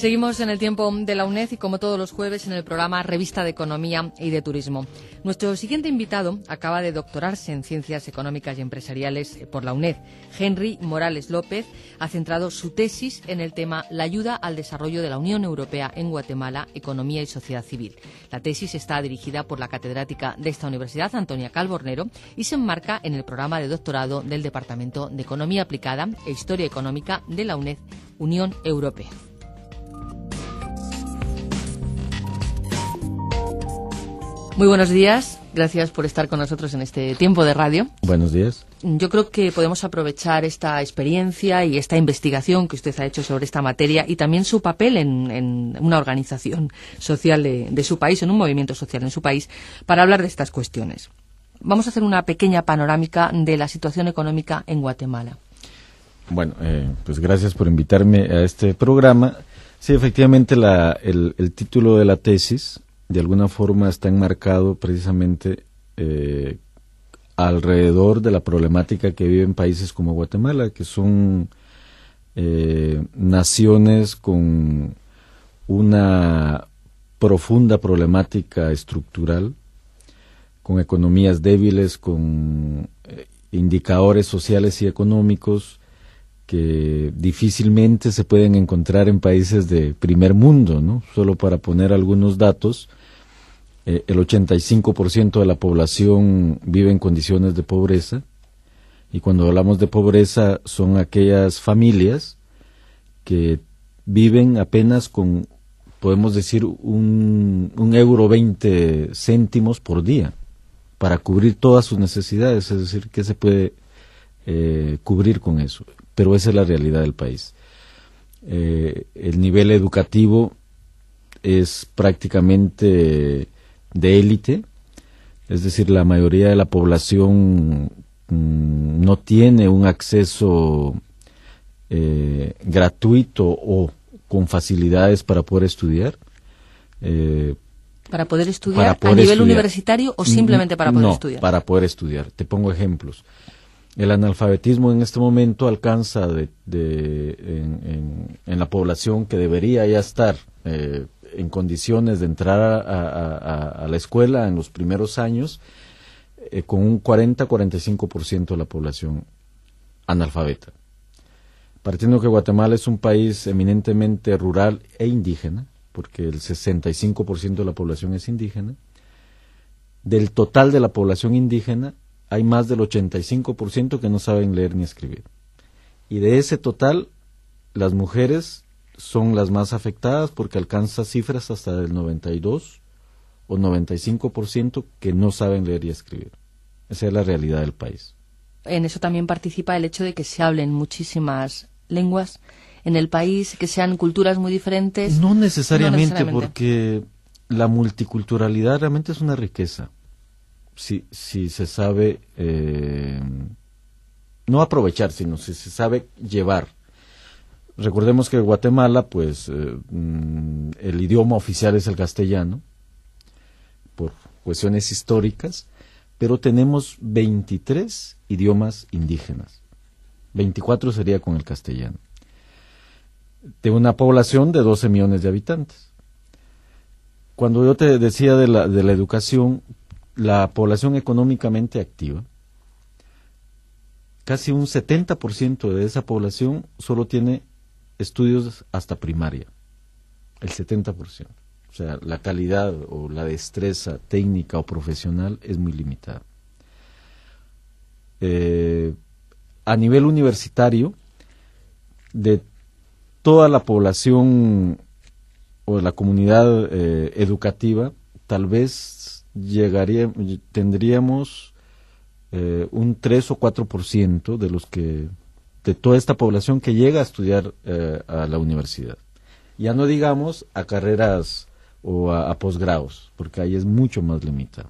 Seguimos en el tiempo de la UNED y como todos los jueves en el programa Revista de Economía y de Turismo. Nuestro siguiente invitado acaba de doctorarse en Ciencias Económicas y Empresariales por la UNED. Henry Morales López ha centrado su tesis en el tema La ayuda al desarrollo de la Unión Europea en Guatemala, economía y sociedad civil. La tesis está dirigida por la catedrática de esta universidad, Antonia Calvornero, y se enmarca en el programa de doctorado del Departamento de Economía Aplicada e Historia Económica de la UNED, Unión Europea. Muy buenos días, gracias por estar con nosotros en este tiempo de radio. Buenos días. Yo creo que podemos aprovechar esta experiencia y esta investigación que usted ha hecho sobre esta materia y también su papel en una organización social de su país, en un movimiento social en su país, para hablar de estas cuestiones. Vamos a hacer una pequeña panorámica de la situación económica en Guatemala. Bueno, pues gracias por invitarme a este programa. Sí, efectivamente, el título de la tesis de alguna forma está enmarcado precisamente alrededor de la problemática que viven países como Guatemala, que son naciones con una profunda problemática estructural, con economías débiles, con indicadores sociales y económicos que difícilmente se pueden encontrar en países de primer mundo, ¿no? Solo para poner algunos datos, el 85% de la población vive en condiciones de pobreza, y cuando hablamos de pobreza son aquellas familias que viven apenas con, podemos decir, un euro 20 céntimos por día para cubrir todas sus necesidades, es decir, que se puede cubrir con eso. Pero esa es la realidad del país. El nivel educativo es prácticamente de élite, es decir, la mayoría de la población no tiene un acceso gratuito o con facilidades para poder estudiar. ¿Para poder estudiar a nivel universitario o simplemente para poder estudiar? No, para poder estudiar. Te pongo ejemplos. El analfabetismo en este momento alcanza en la población que debería ya estar en condiciones de entrar a la escuela en los primeros años, con un 40-45% de la población analfabeta. Partiendo que Guatemala es un país eminentemente rural e indígena, porque el 65% de la población es indígena, del total de la población indígena, hay más del 85% que no saben leer ni escribir. Y de ese total, las mujeres son las más afectadas porque alcanza cifras hasta del 92 o 95% que no saben leer y escribir. Esa es la realidad del país. En eso también participa el hecho de que se hablen muchísimas lenguas en el país, que sean culturas muy diferentes. No necesariamente, porque la multiculturalidad realmente es una riqueza. Si se sabe no aprovechar, sino si se sabe llevar. Recordemos que Guatemala, pues, el idioma oficial es el castellano, por cuestiones históricas, pero tenemos 23 idiomas indígenas. 24 sería con el castellano. De una población de 12 millones de habitantes. Cuando yo te decía de la educación, la población económicamente activa, casi un 70% de esa población solo tiene estudios hasta primaria, el 70%. O sea, la calidad o la destreza técnica o profesional es muy limitada. A nivel universitario, de toda la población o la comunidad educativa, tal vez tendríamos un 3 o 4% de toda esta población que llega a estudiar a la universidad. Ya no digamos a carreras o a posgrados, porque ahí es mucho más limitado.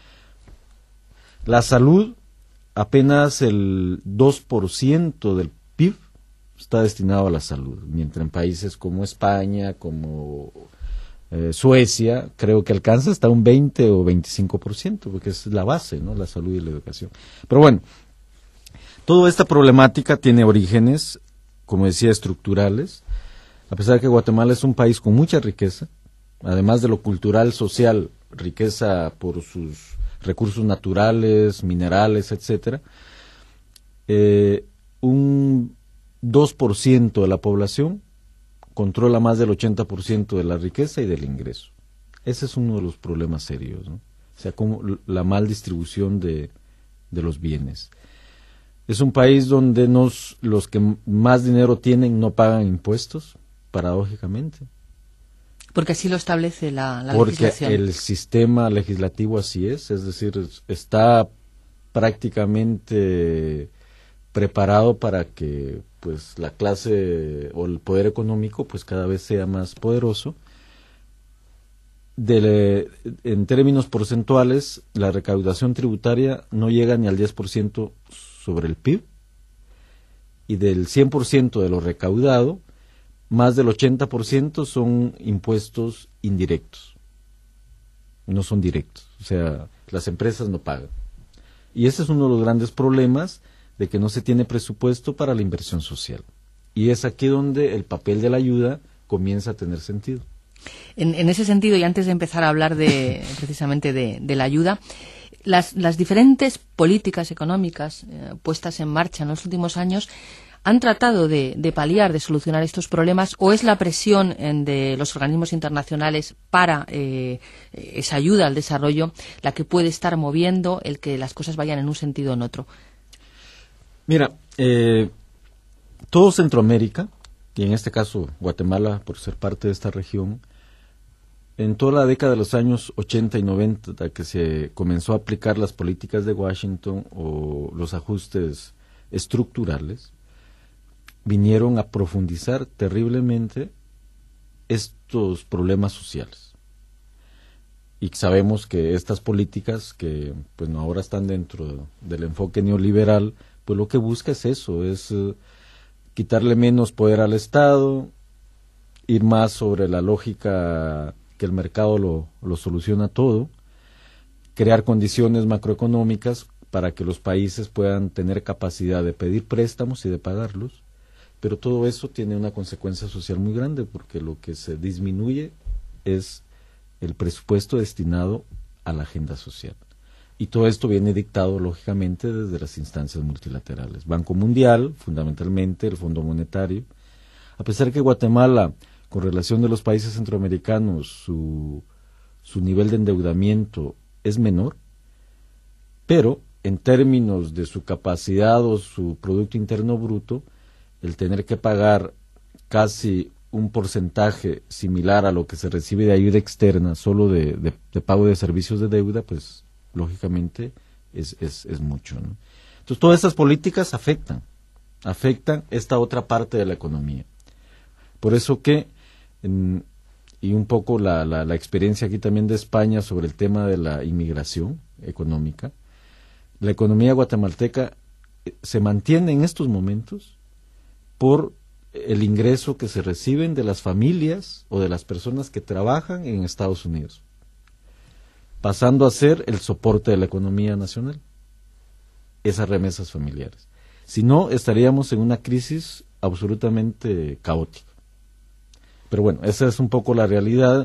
La salud, apenas el 2% del PIB está destinado a la salud, mientras en países como España, como Suecia, creo que alcanza hasta un 20 o 25%, porque es la base, ¿no? La salud y la educación. Pero bueno, toda esta problemática tiene orígenes, como decía, estructurales. A pesar de que Guatemala es un país con mucha riqueza, además de lo cultural, social, riqueza por sus recursos naturales, minerales, etcétera, un 2% de la población controla más del 80% de la riqueza y del ingreso. Ese es uno de los problemas serios, ¿no? O sea, como la mal distribución de los bienes. Es un país donde los que más dinero tienen no pagan impuestos, paradójicamente. Porque así lo establece la Porque legislación. el sistema legislativo así es decir, está prácticamente preparado para que pues la clase o el poder económico pues cada vez sea más poderoso. En términos porcentuales, la recaudación tributaria no llega ni al 10% sobre el PIB, y del 100% de lo recaudado, más del 80% son impuestos indirectos, no son directos, o sea, las empresas no pagan. Y ese es uno de los grandes problemas de que no se tiene presupuesto para la inversión social. Y es aquí donde el papel de la ayuda comienza a tener sentido. En ese sentido, y antes de empezar a hablar precisamente de la ayuda, las diferentes políticas económicas puestas en marcha en los últimos años han tratado de paliar, de solucionar estos problemas, o es la presión de los organismos internacionales para esa ayuda al desarrollo la que puede estar moviendo el que las cosas vayan en un sentido o en otro. Mira, todo Centroamérica, y en este caso Guatemala, por ser parte de esta región, en toda la década de los años 80 y 90, que se comenzó a aplicar las políticas de Washington o los ajustes estructurales, vinieron a profundizar terriblemente estos problemas sociales. Y sabemos que estas políticas, que pues no, ahora están dentro del enfoque neoliberal, pues lo que busca es eso, es quitarle menos poder al Estado, ir más sobre la lógica que el mercado lo soluciona todo, crear condiciones macroeconómicas para que los países puedan tener capacidad de pedir préstamos y de pagarlos, pero todo eso tiene una consecuencia social muy grande, porque lo que se disminuye es el presupuesto destinado a la agenda social. Y todo esto viene dictado, lógicamente, desde las instancias multilaterales. Banco Mundial, fundamentalmente, el Fondo Monetario. A pesar que Guatemala, con relación de los países centroamericanos, su nivel de endeudamiento es menor, pero en términos de su capacidad o su Producto Interno Bruto, el tener que pagar casi un porcentaje similar a lo que se recibe de ayuda externa, solo de pago de servicios de deuda, pues lógicamente es mucho, ¿no? Entonces todas estas políticas afectan esta otra parte de la economía. Por eso que, y un poco la experiencia aquí también de España sobre el tema de la inmigración económica, la economía guatemalteca se mantiene en estos momentos por el ingreso que se reciben de las familias o de las personas que trabajan en Estados Unidos, pasando a ser el soporte de la economía nacional, esas remesas familiares. Si no, estaríamos en una crisis absolutamente caótica. Pero bueno, esa es un poco la realidad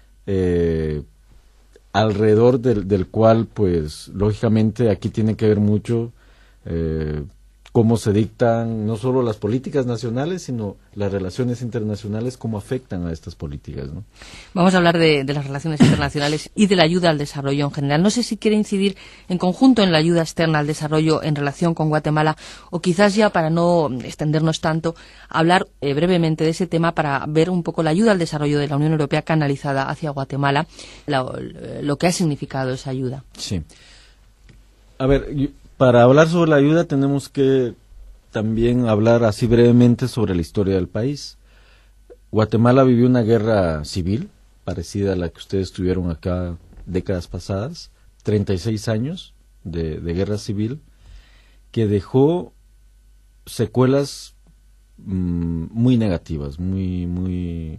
alrededor del cual, pues, lógicamente aquí tiene que ver mucho cómo se dictan no solo las políticas nacionales, sino las relaciones internacionales, cómo afectan a estas políticas, ¿no? Vamos a hablar de las relaciones internacionales y de la ayuda al desarrollo en general. No sé si quiere incidir en conjunto en la ayuda externa al desarrollo en relación con Guatemala, o quizás ya, para no extendernos tanto, hablar brevemente de ese tema para ver un poco la ayuda al desarrollo de la Unión Europea canalizada hacia Guatemala, lo que ha significado esa ayuda. Sí. A ver, para hablar sobre la ayuda tenemos que también hablar así brevemente sobre la historia del país. Guatemala vivió una guerra civil, parecida a la que ustedes tuvieron acá décadas pasadas, 36 años de guerra civil, que dejó secuelas muy negativas, muy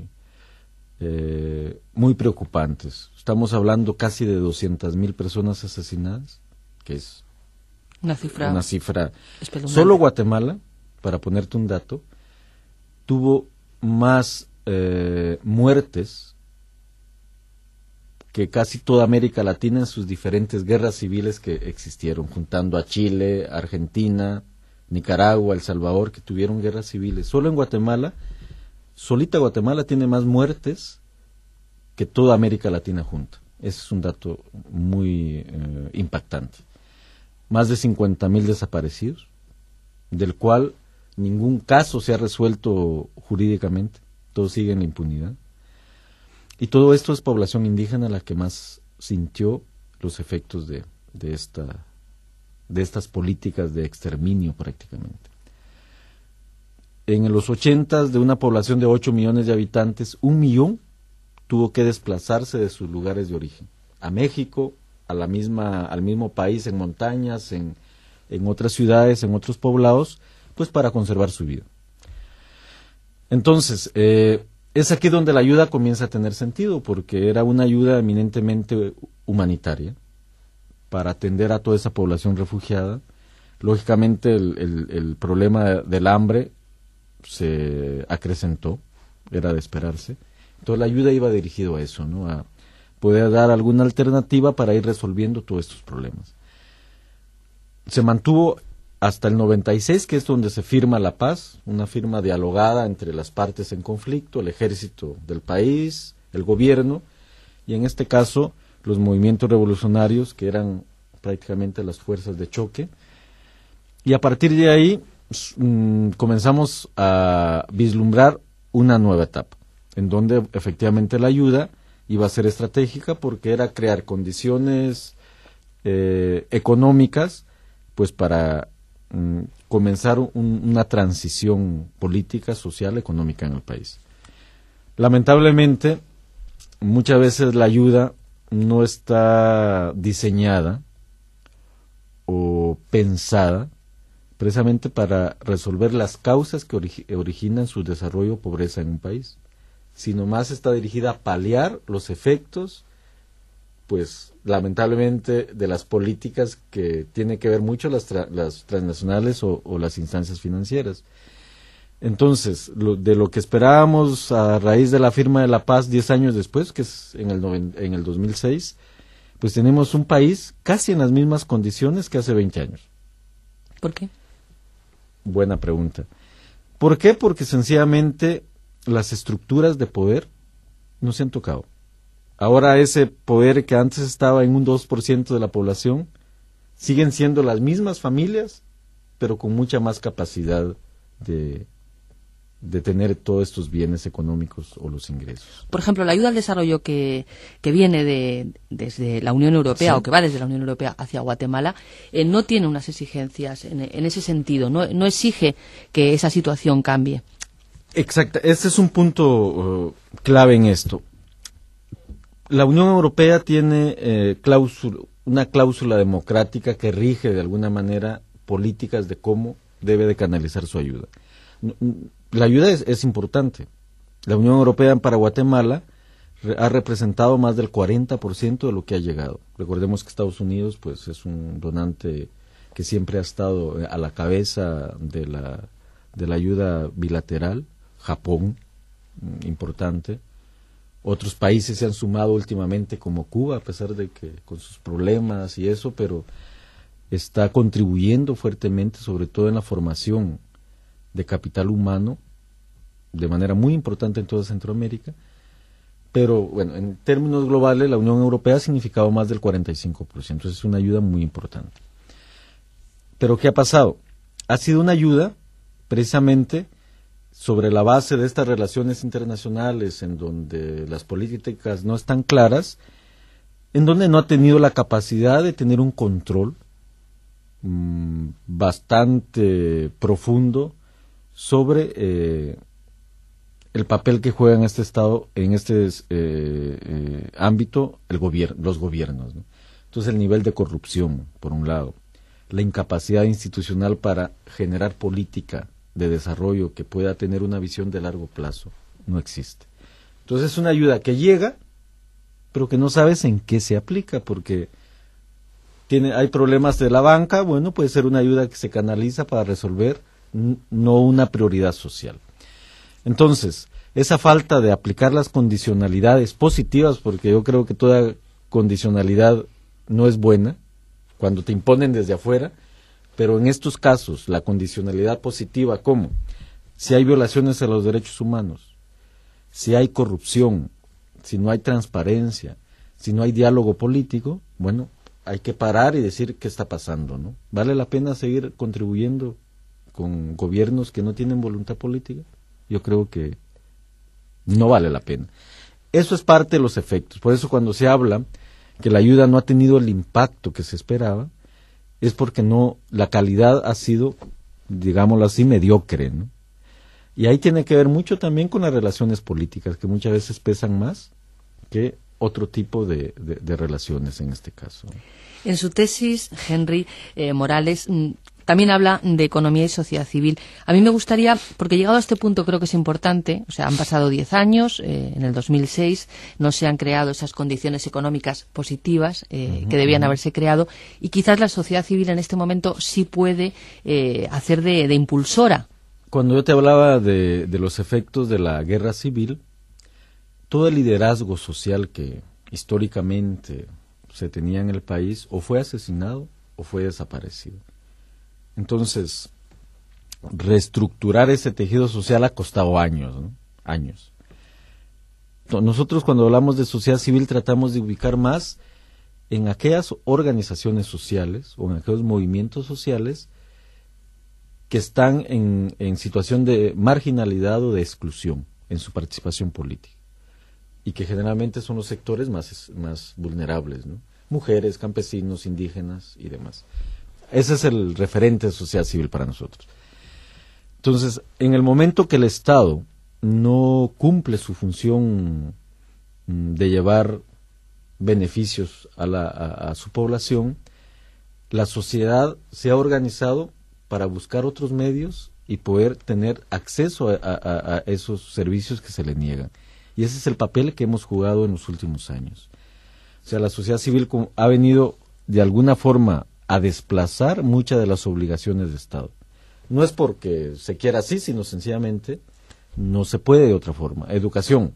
preocupantes. Estamos hablando casi de 200,000 personas asesinadas, que es una cifra espeluznante. Solo Guatemala, para ponerte un dato, tuvo más muertes que casi toda América Latina en sus diferentes guerras civiles que existieron, juntando a Chile, Argentina, Nicaragua, El Salvador, que tuvieron guerras civiles. Solo en Guatemala, solita Guatemala tiene más muertes que toda América Latina junta. Ese es un dato muy impactante. Más de 50,000 desaparecidos, del cual ningún caso se ha resuelto jurídicamente, todo sigue en la impunidad. Y todo esto es población indígena la que más sintió los efectos de estas políticas de exterminio prácticamente. En los 80, de una población de 8 millones de habitantes, 1 millón tuvo que desplazarse de sus lugares de origen, a México, al mismo país, en montañas, en otras ciudades, en otros poblados, pues para conservar su vida. Entonces, es aquí donde la ayuda comienza a tener sentido, porque era una ayuda eminentemente humanitaria para atender a toda esa población refugiada. Lógicamente el problema del hambre se acrecentó, era de esperarse. Entonces la ayuda iba dirigido a eso, ¿no? A poder dar alguna alternativa para ir resolviendo todos estos problemas. Se mantuvo hasta el 96, que es donde se firma la paz, una firma dialogada entre las partes en conflicto, el ejército del país, el gobierno, y en este caso los movimientos revolucionarios, que eran prácticamente las fuerzas de choque. Y a partir de ahí comenzamos a vislumbrar una nueva etapa, en donde efectivamente la ayuda iba a ser estratégica, porque era crear condiciones económicas, pues para comenzar una transición política, social, económica en el país. Lamentablemente, muchas veces la ayuda no está diseñada o pensada precisamente para resolver las causas que originan su desarrollo o pobreza en un país, sino más está dirigida a paliar los efectos, pues lamentablemente, de las políticas que tiene que ver mucho las transnacionales o las instancias financieras. Entonces, de lo que esperábamos a raíz de la firma de la paz 10 años después, que es en el 2006, pues tenemos un país casi en las mismas condiciones que hace 20 años. ¿Por qué? Buena pregunta. ¿Por qué? Porque sencillamente las estructuras de poder no se han tocado. Ahora ese poder que antes estaba en un 2% de la población, siguen siendo las mismas familias, pero con mucha más capacidad de tener todos estos bienes económicos o los ingresos. Por ejemplo, la ayuda al desarrollo que viene desde la Unión Europea, sí, o que va desde la Unión Europea hacia Guatemala, no tiene unas exigencias en ese sentido, no exige que esa situación cambie. Exacto, ese es un punto clave en esto. La Unión Europea tiene una cláusula democrática que rige de alguna manera políticas de cómo debe de canalizar su ayuda. La ayuda es importante. La Unión Europea para Guatemala ha representado más del 40% de lo que ha llegado. Recordemos que Estados Unidos pues es un donante que siempre ha estado a la cabeza de la ayuda bilateral. Japón, importante. Otros países se han sumado últimamente, como Cuba, a pesar de que con sus problemas y eso, pero está contribuyendo fuertemente, sobre todo en la formación de capital humano, de manera muy importante en toda Centroamérica. Pero, bueno, en términos globales, la Unión Europea ha significado más del 45%. Entonces es una ayuda muy importante. Pero, ¿qué ha pasado? Ha sido una ayuda, precisamente, sobre la base de estas relaciones internacionales en donde las políticas no están claras, en donde no ha tenido la capacidad de tener un control bastante profundo sobre el papel que juega en este Estado, en este ámbito, los gobiernos, ¿no? Entonces el nivel de corrupción, por un lado, la incapacidad institucional para generar política de desarrollo que pueda tener una visión de largo plazo, no existe. Entonces es una ayuda que llega, pero que no sabes en qué se aplica, porque hay problemas de la banca, bueno, puede ser una ayuda que se canaliza para resolver, no una prioridad social. Entonces, esa falta de aplicar las condicionalidades positivas, porque yo creo que toda condicionalidad no es buena cuando te imponen desde afuera, pero en estos casos la condicionalidad positiva, ¿cómo? Si hay violaciones a los derechos humanos, si hay corrupción, si no hay transparencia, si no hay diálogo político, bueno, hay que parar y decir qué está pasando, ¿no? ¿Vale la pena seguir contribuyendo con gobiernos que no tienen voluntad política? Yo creo que no vale la pena. Eso es parte de los efectos. Por eso cuando se habla que la ayuda no ha tenido el impacto que se esperaba, es porque no, la calidad ha sido, digámoslo así, mediocre, ¿no? Y ahí tiene que ver mucho también con las relaciones políticas, que muchas veces pesan más que otro tipo de relaciones en este caso. En su tesis, Henry Morales también habla de economía y sociedad civil. A mí me gustaría, porque llegado a este punto creo que es importante, o sea, han pasado 10 años, en el 2006 no se han creado esas condiciones económicas positivas que debían haberse creado, y quizás la sociedad civil en este momento sí puede hacer de impulsora. Cuando yo te hablaba de los efectos de la guerra civil, todo el liderazgo social que históricamente se tenía en el país o fue asesinado o fue desaparecido. Entonces, reestructurar ese tejido social ha costado años, ¿no? Años. Nosotros cuando hablamos de sociedad civil tratamos de ubicar más en aquellas organizaciones sociales o en aquellos movimientos sociales que están en situación de marginalidad o de exclusión en su participación política, y que generalmente son los sectores más vulnerables, ¿no? Mujeres, campesinos, indígenas y demás. Ese es el referente de sociedad civil para nosotros. Entonces, en el momento que el Estado no cumple su función de llevar beneficios a su población, la sociedad se ha organizado para buscar otros medios y poder tener acceso a esos servicios que se le niegan. Y ese es el papel que hemos jugado en los últimos años. O sea, la sociedad civil ha venido de alguna forma a desplazar muchas de las obligaciones de Estado. No es porque se quiera así, sino sencillamente no se puede de otra forma. Educación.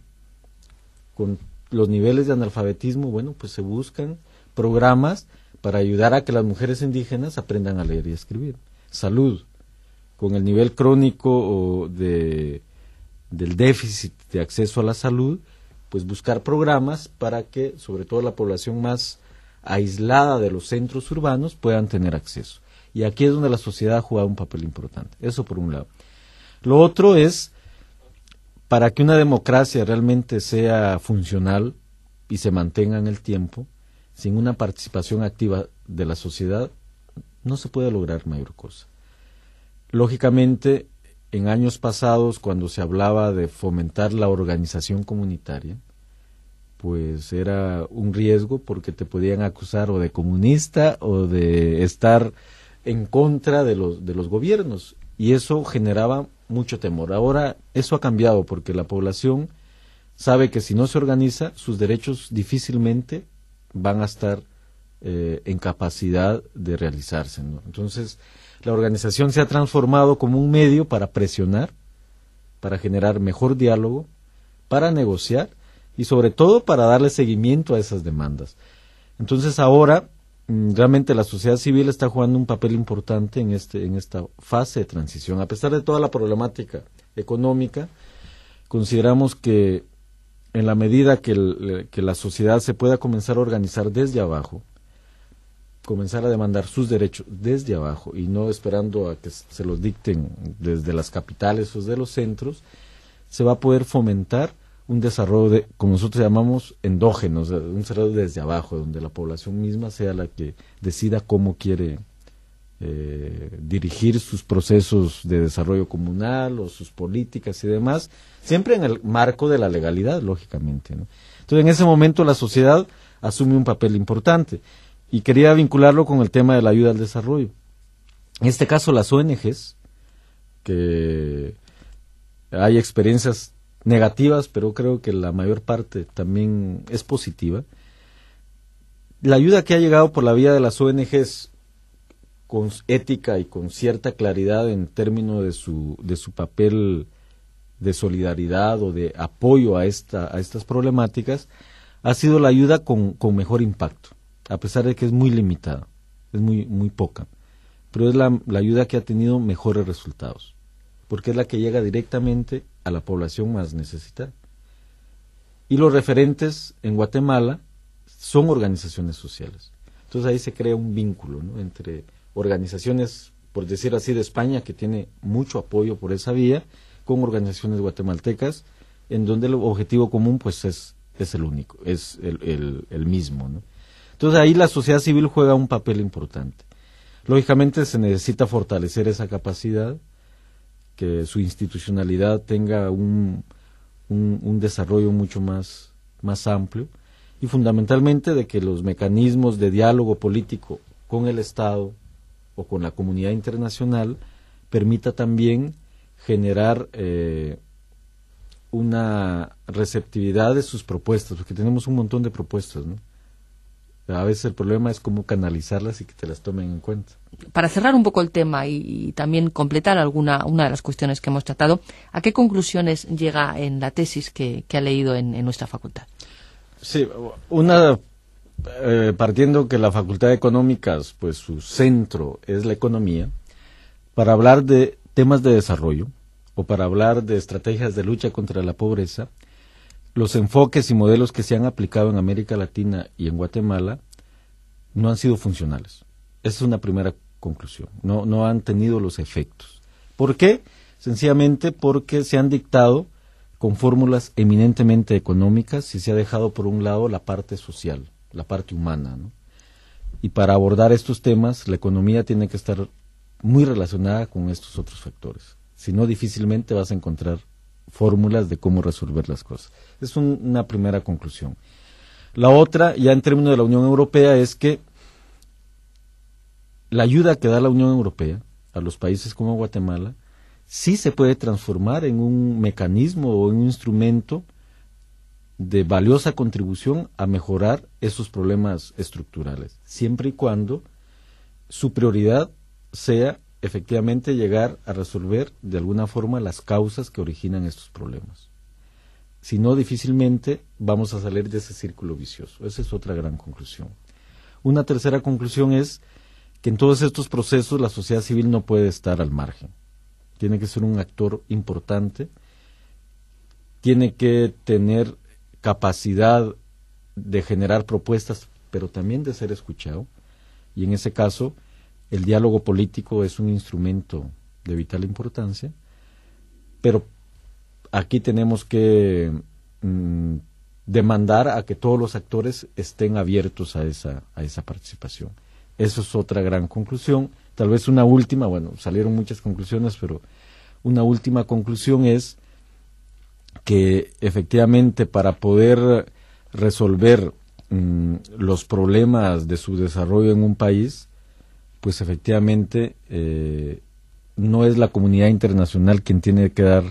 Con los niveles de analfabetismo, bueno, pues se buscan programas para ayudar a que las mujeres indígenas aprendan a leer y a escribir. Salud. Con el nivel crónico del déficit de acceso a la salud, pues buscar programas para que, sobre todo la población más aislada de los centros urbanos, puedan tener acceso. Y aquí es donde la sociedad ha jugado un papel importante. Eso por un lado. Lo otro es, para que una democracia realmente sea funcional y se mantenga en el tiempo, sin una participación activa de la sociedad, no se puede lograr mayor cosa. Lógicamente, en años pasados, cuando se hablaba de fomentar la organización comunitaria, pues era un riesgo porque te podían acusar o de comunista o de estar en contra de los gobiernos, y eso generaba mucho temor. Ahora eso ha cambiado porque la población sabe que si no se organiza, sus derechos difícilmente van a estar en capacidad de realizarse, ¿no? Entonces, la organización se ha transformado como un medio para presionar, para generar mejor diálogo, para negociar y sobre todo para darle seguimiento a esas demandas. Entonces ahora realmente la sociedad civil está jugando un papel importante en esta fase de transición. A pesar de toda la problemática económica, consideramos que en la medida que la sociedad se pueda comenzar a organizar desde abajo, comenzar a demandar sus derechos desde abajo y no esperando a que se los dicten desde las capitales o desde los centros, se va a poder fomentar un desarrollo, como nosotros llamamos, endógeno, o sea, un desarrollo desde abajo, donde la población misma sea la que decida cómo quiere dirigir sus procesos de desarrollo comunal o sus políticas y demás, siempre en el marco de la legalidad, lógicamente, ¿no? Entonces, en ese momento la sociedad asume un papel importante. Y quería vincularlo con el tema de la ayuda al desarrollo. En este caso, las ONGs, que hay experiencias negativas, pero creo que la mayor parte también es positiva. La ayuda que ha llegado por la vía de las ONGs con ética y con cierta claridad en términos de su papel de solidaridad o de apoyo a estas problemáticas ha sido la ayuda con mejor impacto, a pesar de que es muy limitada, es muy poca, pero es la ayuda que ha tenido mejores resultados, porque es la que llega directamente a la población más necesitada. Y los referentes en Guatemala son organizaciones sociales. Entonces ahí se crea un vínculo, ¿no?, entre organizaciones, por decir así, de España, que tiene mucho apoyo por esa vía, con organizaciones guatemaltecas, en donde el objetivo común pues es el único, es el mismo, ¿no? Entonces ahí la sociedad civil juega un papel importante. Lógicamente se necesita fortalecer esa capacidad, que su institucionalidad tenga un desarrollo mucho más amplio, y fundamentalmente de que los mecanismos de diálogo político con el Estado o con la comunidad internacional permita también generar una receptividad de sus propuestas, porque tenemos un montón de propuestas, ¿no? A veces el problema es cómo canalizarlas y que te las tomen en cuenta. Para cerrar un poco el tema y también completar una de las cuestiones que hemos tratado, ¿a qué conclusiones llega en la tesis que ha leído en nuestra facultad? Sí, partiendo que la Facultad de Económicas, pues su centro es la economía, para hablar de temas de desarrollo o para hablar de estrategias de lucha contra la pobreza, los enfoques y modelos que se han aplicado en América Latina y en Guatemala no han sido funcionales. Esa es una primera conclusión. No han tenido los efectos. ¿Por qué? Sencillamente porque se han dictado con fórmulas eminentemente económicas y se ha dejado por un lado la parte social, la parte humana, ¿no? Y para abordar estos temas, la economía tiene que estar muy relacionada con estos otros factores. Si no, difícilmente vas a encontrar fórmulas de cómo resolver las cosas. Es una primera conclusión. La otra, ya en términos de la Unión Europea, es que la ayuda que da la Unión Europea a los países como Guatemala sí se puede transformar en un mecanismo o en un instrumento de valiosa contribución a mejorar esos problemas estructurales, siempre y cuando su prioridad sea efectivamente llegar a resolver de alguna forma las causas que originan estos problemas. Si no, difícilmente vamos a salir de ese círculo vicioso. Esa es otra gran conclusión. Una tercera conclusión es que en todos estos procesos la sociedad civil no puede estar al margen. Tiene que ser un actor importante, tiene que tener capacidad de generar propuestas, pero también de ser escuchado, y en ese caso el diálogo político es un instrumento de vital importancia, pero aquí tenemos que demandar a que todos los actores estén abiertos a esa participación. Eso es otra gran conclusión. Tal vez una última, bueno, salieron muchas conclusiones, pero una última conclusión es que efectivamente para poder resolver los problemas de su desarrollo en un país, pues efectivamente no es la comunidad internacional quien tiene que dar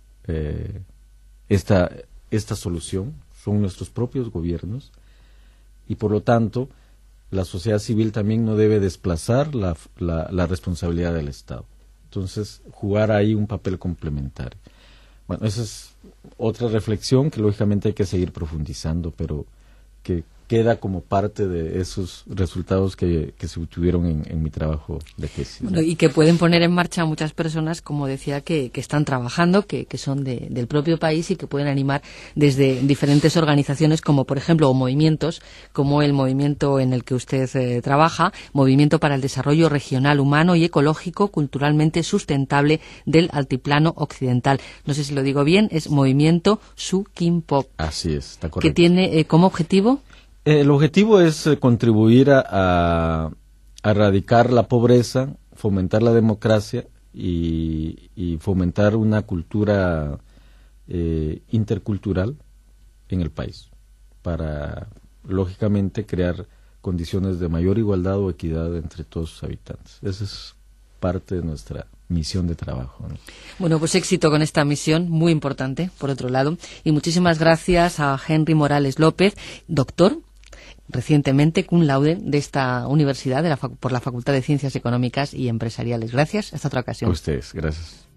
esta solución, son nuestros propios gobiernos, y por lo tanto la sociedad civil también no debe desplazar la responsabilidad del Estado. Entonces, jugar ahí un papel complementario. Bueno, esa es otra reflexión que lógicamente hay que seguir profundizando, pero que queda como parte de esos resultados que se obtuvieron en mi trabajo de tesis. Bueno, y que pueden poner en marcha muchas personas, como decía, que están trabajando, que son del propio país y que pueden animar desde diferentes organizaciones, como por ejemplo, o movimientos, como el movimiento en el que usted trabaja, Movimiento para el Desarrollo Regional Humano y Ecológico Culturalmente Sustentable del Altiplano Occidental. No sé si lo digo bien, es Movimiento Suquimpop. Así es, está correcto. ¿Que tiene como objetivo? El objetivo es contribuir a erradicar la pobreza, fomentar la democracia y fomentar una cultura intercultural en el país, para, lógicamente, crear condiciones de mayor igualdad o equidad entre todos sus habitantes. Esa es parte de nuestra misión de trabajo, ¿no? Bueno, pues éxito con esta misión, muy importante, por otro lado. Y muchísimas gracias a Henry Morales López, doctor, recientemente cum laude de esta universidad por la Facultad de Ciencias Económicas y Empresariales. Gracias, hasta otra ocasión. A ustedes, gracias.